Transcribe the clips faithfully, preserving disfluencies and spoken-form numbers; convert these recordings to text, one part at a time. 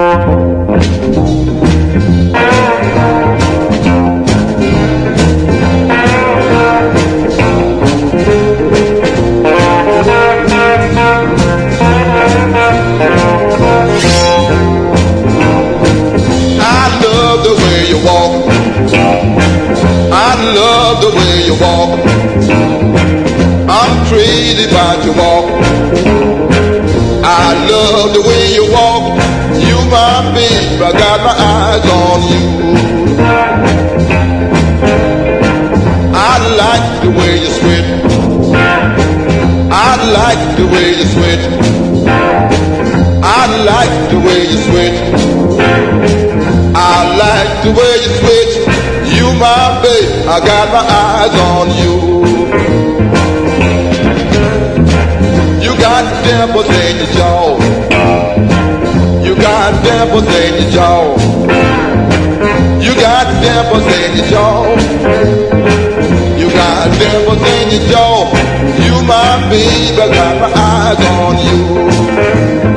Crazy about your walk. I love the way you walk. You my babe, I got my eyes on you. I like the way you sweat. I like the way you sweat. I like the way you sweat. I like the way you sweat. You my babe, I got my eyes on you. You got dimples in your jaw. You got dimples in your jaw. You got dimples in your jaw. You got dimples in your jaw. You my baby, I got my eyes on you.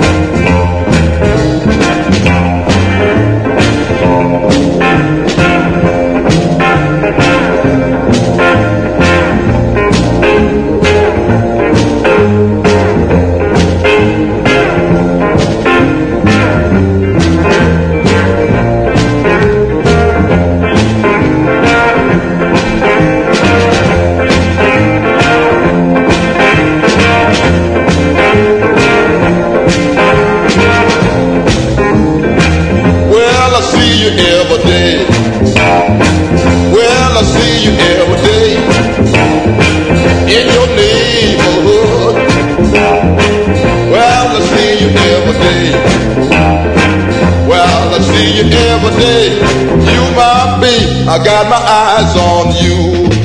Every day, you my babe, I got my eyes on you.